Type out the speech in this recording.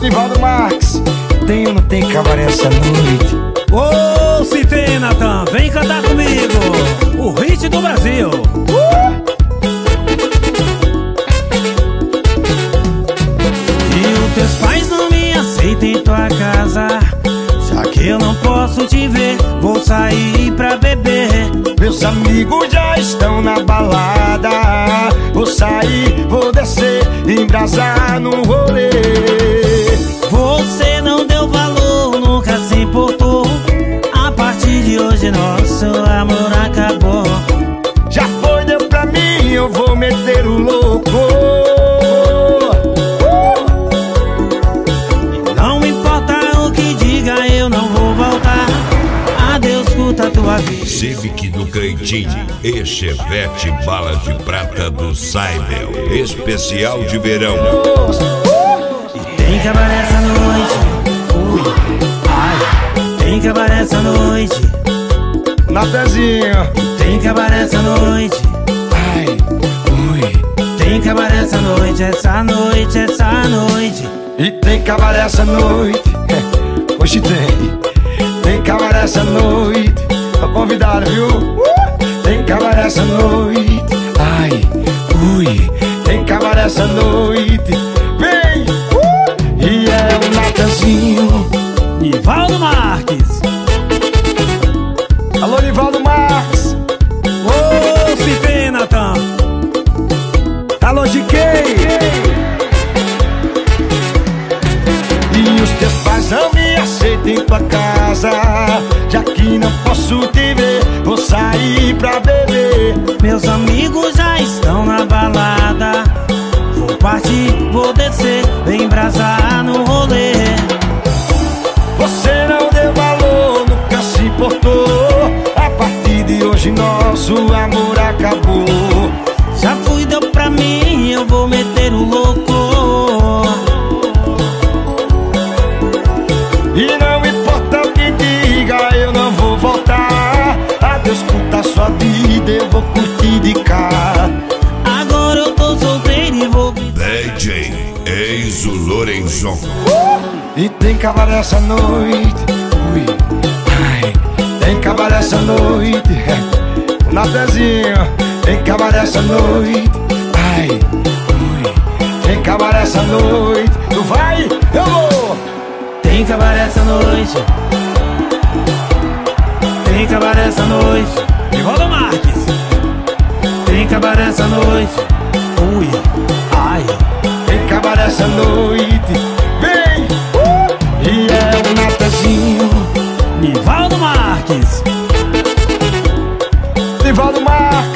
Nivaldo Marques, tem ou não tem cabaré essa noite? Ô, se tem, Natan, vem cantar comigo o hit do Brasil. E os teus pais não me aceitam em tua casa, já que eu não posso te ver, vou sair pra beber. Meus amigos já estão na balada, vou sair, vou descer, embrasar no rolê. Você não deu valor, nunca se importou. A partir de hoje nosso amor acabou. Já foi, deu pra mim, eu vou meter o louco. E não importa o que diga, eu não vou voltar. Adeus, curta tua vida. Civic do Cantinho e Chevette Bala de Prata do Saibel, especial de verão. Tem cabaré essa noite, ui, ai. Tem cabaré essa noite, Natanzinho, tem cabaré essa noite, ai, ui. tem cabaré essa noite, essa noite, essa noite. E tem cabaré essa noite, hoje tem cabaré essa noite. Tô convidado, viu? Tem cabaré essa noite, ai, ui. Tem cabaré essa noite, vem, e é o Natanzinho. Nivaldo Marques. Alô, Nivaldo Marques. Ô, se tem, Natan. Alô, GK. E os teus pais não me aceitam em tua casa, já que não posso te ver, vou sair pra beber. Meus amigos já estão na balada, vou partir, vou descer, vem embrasar no rolê. Você não deu valor, nunca se importou. A partir de hoje nosso amor acabou. Já fui, deu pra mim, eu vou meter o louco. E não importa o que diga, eu não vou voltar. Adeus, curta sua vida, eu vou curtir de cá. Agora eu tô solteiro e vou DJ Enzo Lorenzon. E tem cabaré essa noite, ui, ai. Tem cabaré essa noite, Natanzinho. Tem cabaré essa noite, ai, ui. Tem cabaré essa noite, tu vai, eu vou. Tem cabaré essa noite, tem cabaré essa noite. Nivaldo Marques. Tem cabaré essa noite, ui, ai. Tem cabaré essa noite, vem, e é o Natanzinho. Nivaldo Marques. Nivaldo Marques.